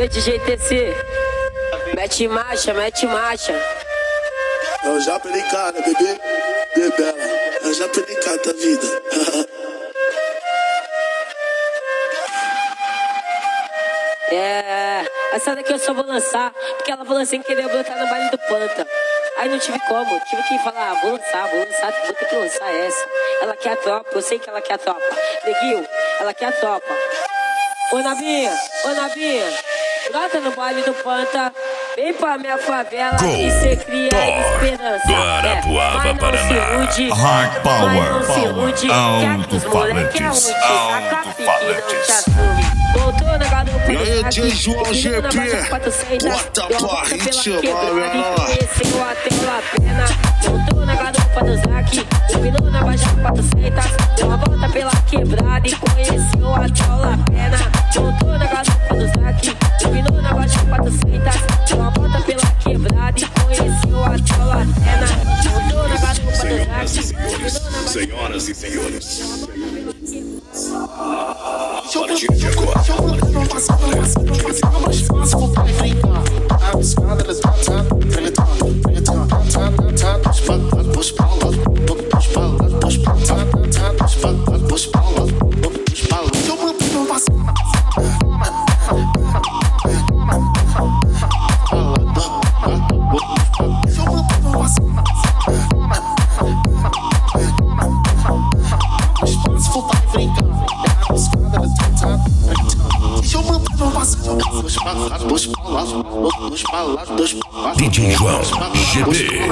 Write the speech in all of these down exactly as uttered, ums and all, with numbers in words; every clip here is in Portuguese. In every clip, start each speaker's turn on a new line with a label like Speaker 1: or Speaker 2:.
Speaker 1: E D J T C, mete marcha, mete marcha.
Speaker 2: Eu já perdi cara, bebê, bebela. Eu já perdi cara da vida.
Speaker 1: É, essa daqui eu só vou lançar porque ela falou sem querer brotar no baile do Panta. Aí não tive como, tive que falar, vou lançar, vou lançar, vou ter que lançar essa. Ela quer a tropa, eu sei que ela quer a tropa. Neguinho, ela quer a tropa. Ô Navinha, ô Navinha, brota no baile do Panta. Vem pra minha favela e cê cria esperança.
Speaker 3: Guarapuava,
Speaker 1: é,
Speaker 3: Paraná.
Speaker 4: Hard Power,
Speaker 1: Power,
Speaker 4: alto-falantes, alto-falantes.
Speaker 1: Voltou na garupa.
Speaker 2: E aí, D J João G P, bota pra ritmo, menor.
Speaker 1: Conheceu até a pena. Voltou na garupa do Zac, dominou na baixa quatrocentas. Deu uma volta pela quebrada e conheceu até a pena. Voltou na garupa do Zac, dominou na baixa quatrocentas. Deu uma volta pela quebrada e conheceu até a pena. Voltou na garupa do Zac, dominou na baixa.
Speaker 3: Senhoras e senhores,
Speaker 2: A partir de agora,
Speaker 5: não passa, não passa, não passa, não mais fácil, vou pra brincar. A escada das batas, tretan, tretan, tretan, tretan, os balas, os balas, os balas, os balas, os balas, os balas, os balas. Eu mando não passa.
Speaker 3: D J João G P.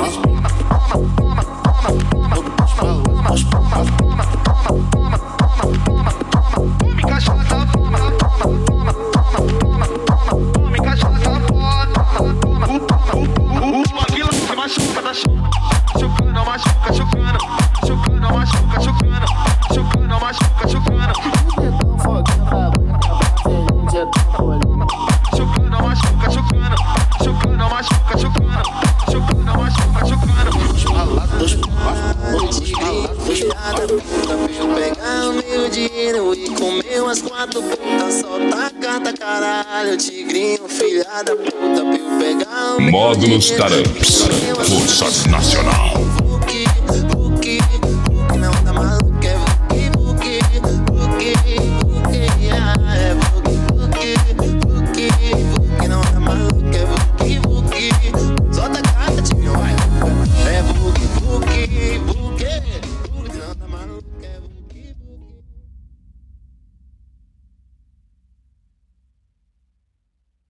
Speaker 5: E comeu as quatro putas, solta a carta, caralho, tigrinho, filha da puta, pra eu pegar o
Speaker 4: Módulos Taramps, Força Nacional.